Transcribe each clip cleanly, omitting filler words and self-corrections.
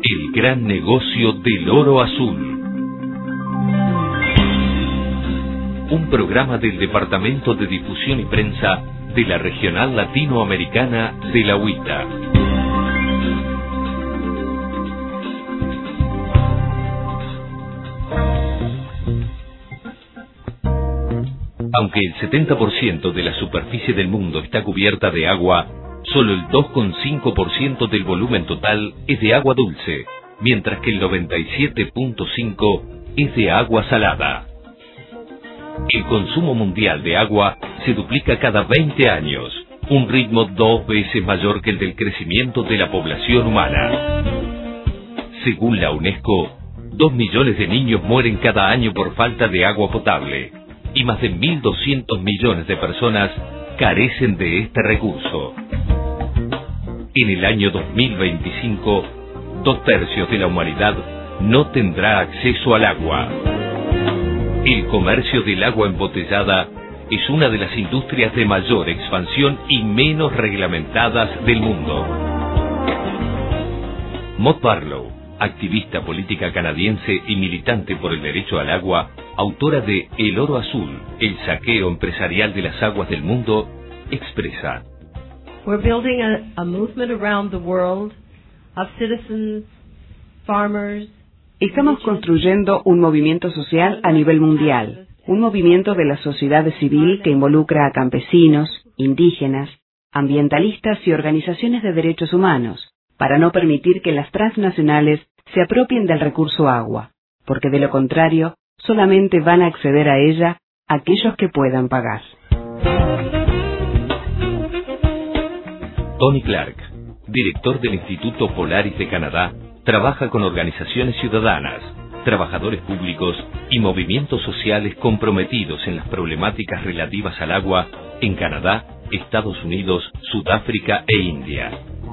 El gran negocio del oro azul. Un programa del Departamento de Difusión y Prensa de la Regional Latinoamericana de la UITA. Aunque el 70% de la superficie del mundo está cubierta de agua, solo el 2,5% del volumen total es de agua dulce, mientras que el 97,5% es de agua salada. El consumo mundial de agua se duplica cada 20 años, un ritmo 2 veces mayor que el del crecimiento de la población humana. Según la UNESCO, 2 millones de niños mueren cada año por falta de agua potable, y más de 1.200 millones de personas carecen de este recurso. En el año 2025, 2/3 de la humanidad no tendrá acceso al agua. El comercio del agua embotellada es una de las industrias de mayor expansión y menos reglamentadas del mundo. Maud Barlow, activista política canadiense y militante por el derecho al agua, autora de El oro azul, el saqueo empresarial de las aguas del mundo, expresa: We're building a movement around the world of citizens, farmers. Estamos construyendo un movimiento social a nivel mundial, un movimiento de la sociedad civil que involucra a campesinos, indígenas, ambientalistas y organizaciones de derechos humanos, para no permitir que las transnacionales se apropien del recurso agua, porque de lo contrario, solamente van a acceder a ella aquellos que puedan pagar. Tony Clark, director del Instituto Polaris de Canadá, trabaja con organizaciones ciudadanas, trabajadores públicos y movimientos sociales comprometidos en las problemáticas relativas al agua en Canadá, Estados Unidos, Sudáfrica e India.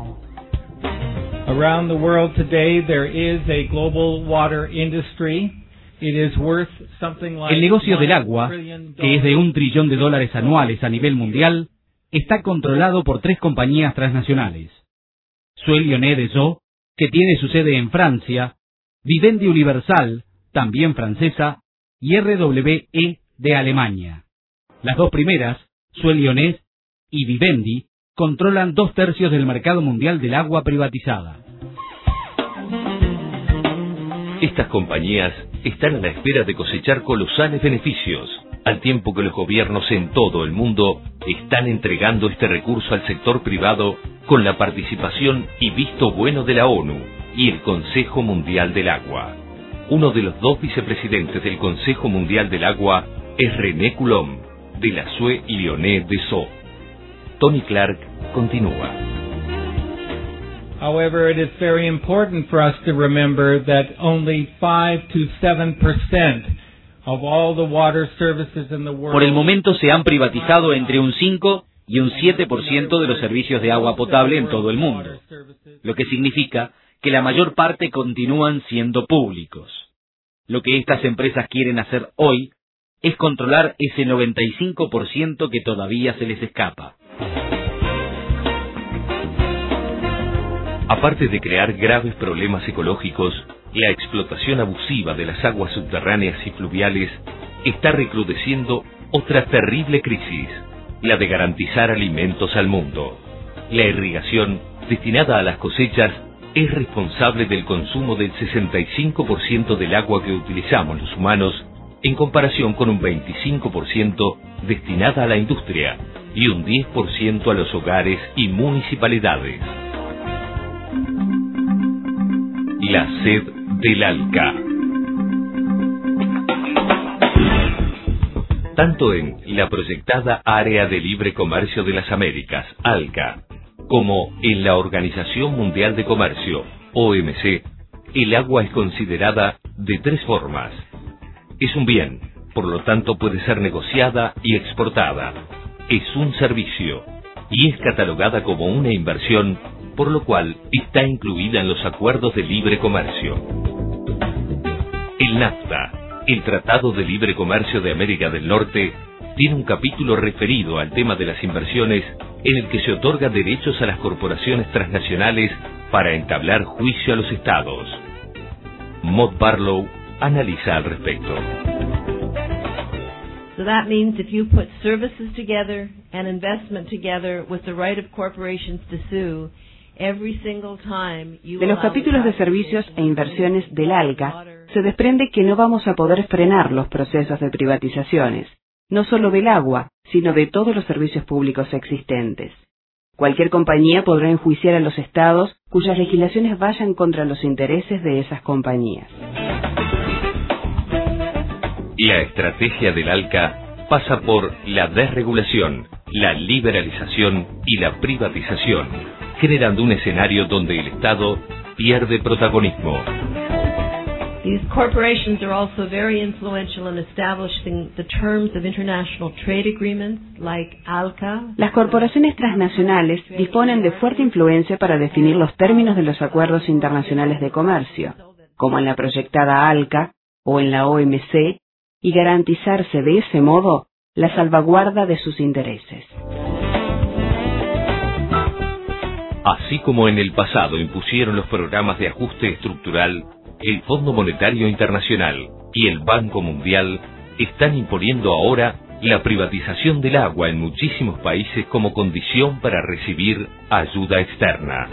Around the world today there is a global water industry. It is worth something like El negocio del agua, que es de $1 trillón anuales a nivel mundial, está controlado por 3 compañías transnacionales: Suez Lyonnais des Eaux, que tiene su sede en Francia, Vivendi Universal, también francesa, y RWE de Alemania. Las 2 primeras, Suez Lyonnais y Vivendi, controlan 2/3 del mercado mundial del agua privatizada. Estas compañías están a la espera de cosechar colosales beneficios, al tiempo que los gobiernos en todo el mundo están entregando este recurso al sector privado con la participación y visto bueno de la ONU y el Consejo Mundial del Agua. Uno de los 2 vicepresidentes del Consejo Mundial del Agua es René Coulomb, de la Suez Lyonnais des Eaux. Tony Clark continúa. However, it is very important for us to remember that only 5 to 7% of all the water services in the world. Por el momento se han privatizado entre un 5 y un 7% de los servicios de agua potable en todo el mundo, lo que significa que la mayor parte continúan siendo públicos. Lo que estas empresas quieren hacer hoy es controlar ese 95% que todavía se les escapa. Aparte de crear graves problemas ecológicos, la explotación abusiva de las aguas subterráneas y fluviales está recrudeciendo otra terrible crisis, la de garantizar alimentos al mundo. La irrigación, destinada a las cosechas, es responsable del consumo del 65% del agua que utilizamos los humanos, en comparación con un 25% destinada a la industria y un 10% a los hogares y municipalidades. La sed del ALCA. Tanto en la proyectada Área de Libre Comercio de las Américas, ALCA, como en la Organización Mundial de Comercio, OMC, el agua es considerada de 3 formas. Es un bien, por lo tanto puede ser negociada y exportada. Es un servicio, y es catalogada como una inversión, por lo cual está incluida en los acuerdos de libre comercio. El NAFTA, el Tratado de Libre Comercio de América del Norte, tiene un capítulo referido al tema de las inversiones en el que se otorga derechos a las corporaciones transnacionales para entablar juicio a los estados. Maud Barlow analiza al respecto. So that means if you put services together and investment together with the right of corporations to sue, every single time you De los capítulos de servicios e inversiones del ALCA se desprende que no vamos a poder frenar los procesos de privatizaciones, no solo del agua, sino de todos los servicios públicos existentes. Cualquier compañía podrá enjuiciar a los estados cuyas legislaciones vayan contra los intereses de esas compañías. La estrategia del ALCA pasa por la desregulación, la liberalización y la privatización, generando un escenario donde el Estado pierde protagonismo. These corporations are also very influential in establishing the terms of international trade agreements like ALCA. Las corporaciones transnacionales disponen de fuerte influencia para definir los términos de los acuerdos internacionales de comercio, como en la proyectada ALCA o en la OMC, y garantizarse de ese modo la salvaguarda de sus intereses. Así como en el pasado impusieron los programas de ajuste estructural, el Fondo Monetario Internacional y el Banco Mundial están imponiendo ahora la privatización del agua en muchísimos países como condición para recibir ayuda externa.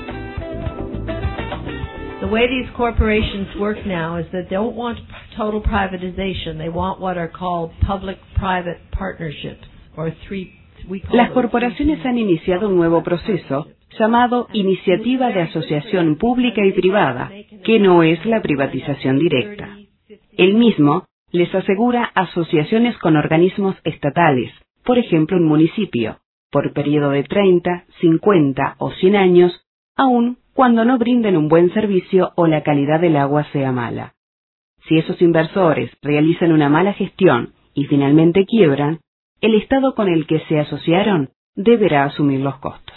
The way these corporations work now is that they don't want total privatization. They want what are called public-private partnerships, or Las corporaciones han iniciado un nuevo proceso llamado Iniciativa de Asociación Pública y Privada, que no es la privatización directa. El mismo les asegura asociaciones con organismos estatales, por ejemplo un municipio, por periodo de 30, 50 o 100 años, aun cuando no brinden un buen servicio o la calidad del agua sea mala. Si esos inversores realizan una mala gestión y finalmente quiebran, el Estado con el que se asociaron deberá asumir los costos.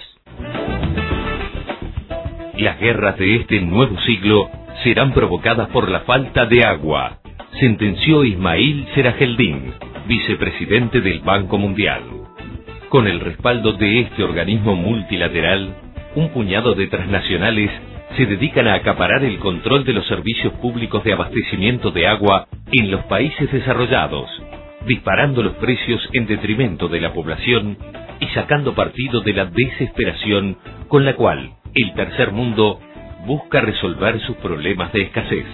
Las guerras de este nuevo siglo serán provocadas por la falta de agua, sentenció Ismail Serajeldin, vicepresidente del Banco Mundial. Con el respaldo de este organismo multilateral, un puñado de transnacionales se dedican a acaparar el control de los servicios públicos de abastecimiento de agua en los países desarrollados, disparando los precios en detrimento de la población y sacando partido de la desesperación con la cual el tercer mundo busca resolver sus problemas de escasez.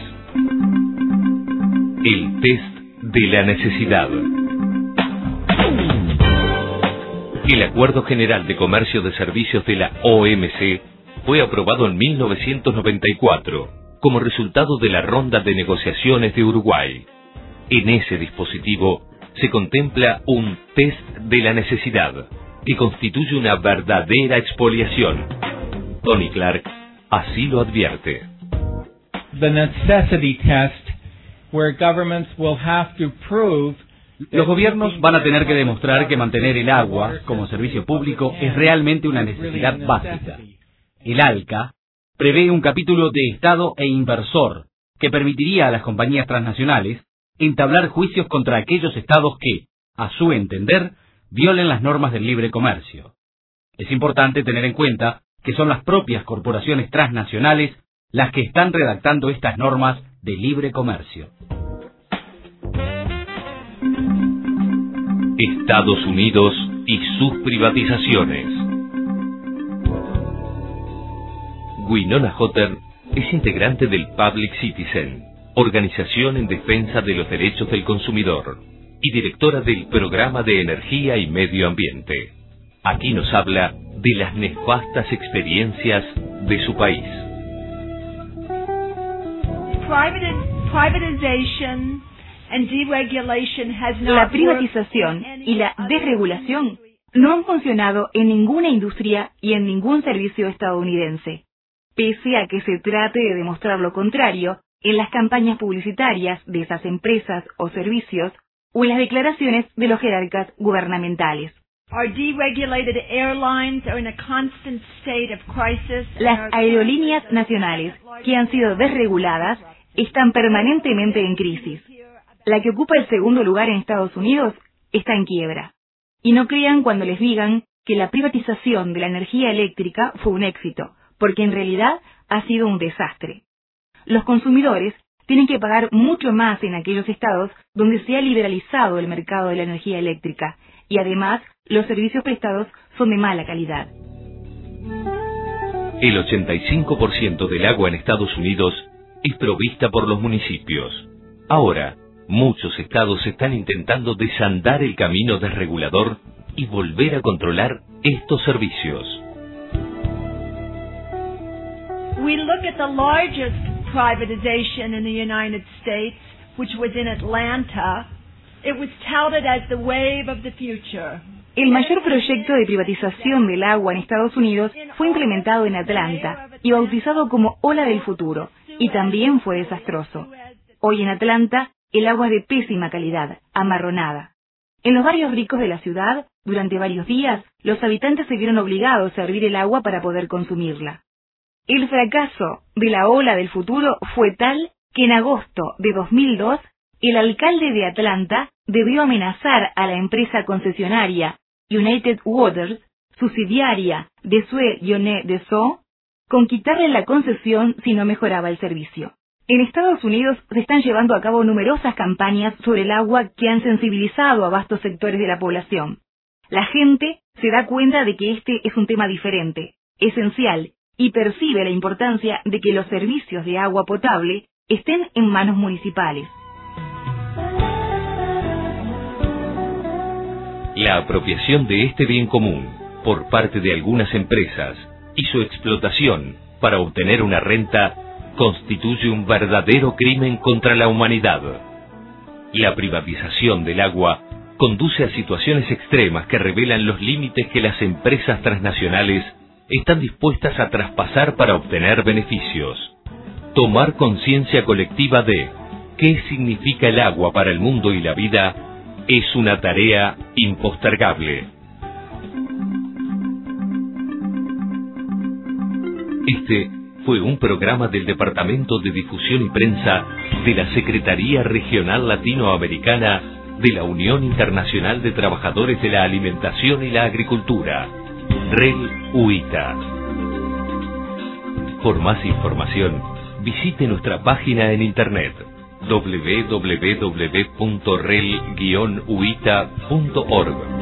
El test de la necesidad. El Acuerdo General de Comercio de Servicios de la OMC fue aprobado en 1994 como resultado de la ronda de negociaciones de Uruguay. En ese dispositivo se contempla un test de la necesidad que constituye una verdadera expoliación. Tony Clark así lo advierte. The necessity test, where governments will have to prove. Los gobiernos van a tener que demostrar que mantener el agua como servicio público es realmente una necesidad básica. El ALCA prevé un capítulo de Estado e inversor que permitiría a las compañías transnacionales entablar juicios contra aquellos estados que, a su entender, violen las normas del libre comercio. Es importante tener en cuenta que son las propias corporaciones transnacionales las que están redactando estas normas de libre comercio. Estados Unidos y sus privatizaciones. Winona Hotter es integrante del Public Citizen, organización en defensa de los derechos del consumidor, y directora del Programa de Energía y Medio Ambiente. Aquí nos habla de las nefastas experiencias de su país. La privatización y la desregulación no han funcionado en ninguna industria y en ningún servicio estadounidense, pese a que se trate de demostrar lo contrario en las campañas publicitarias de esas empresas o servicios o en las declaraciones de los jerarcas gubernamentales. Las aerolíneas nacionales que han sido desreguladas están permanentemente en crisis. La que ocupa el segundo lugar en Estados Unidos está en quiebra. Y no crean cuando les digan que la privatización de la energía eléctrica fue un éxito, porque en realidad ha sido un desastre. Los consumidores tienen que pagar mucho más en aquellos estados donde se ha liberalizado el mercado de la energía eléctrica, y además los servicios prestados son de mala calidad. El 85% del agua en Estados Unidos es provista por los municipios. Ahora, muchos estados están intentando desandar el camino desregulador y volver a controlar estos servicios. We look at the largest privatization in the United States, which was in Atlanta. It was touted as the wave of the future. El mayor proyecto de privatización del agua en Estados Unidos fue implementado en Atlanta y bautizado como Ola del Futuro, y también fue desastroso. Hoy en Atlanta, el agua es de pésima calidad, amarronada. En los barrios ricos de la ciudad, durante varios días, los habitantes se vieron obligados a hervir el agua para poder consumirla. El fracaso de la Ola del Futuro fue tal que en agosto de 2002, el alcalde de Atlanta debió amenazar a la empresa concesionaria United Waters, subsidiaria de Suez-Lyonnais-Dessau, con quitarle la concesión si no mejoraba el servicio. En Estados Unidos se están llevando a cabo numerosas campañas sobre el agua que han sensibilizado a vastos sectores de la población. La gente se da cuenta de que este es un tema diferente, esencial, y percibe la importancia de que los servicios de agua potable estén en manos municipales. La apropiación de este bien común por parte de algunas empresas y su explotación para obtener una renta constituye un verdadero crimen contra la humanidad. La privatización del agua conduce a situaciones extremas que revelan los límites que las empresas transnacionales están dispuestas a traspasar para obtener beneficios. Tomar conciencia colectiva de qué significa el agua para el mundo y la vida es una tarea impostergable. Este fue un programa del Departamento de Difusión y Prensa de la Secretaría Regional Latinoamericana de la Unión Internacional de Trabajadores de la Alimentación y la Agricultura, REL-UITA. Por más información, visite nuestra página en internet www.rel-uita.org.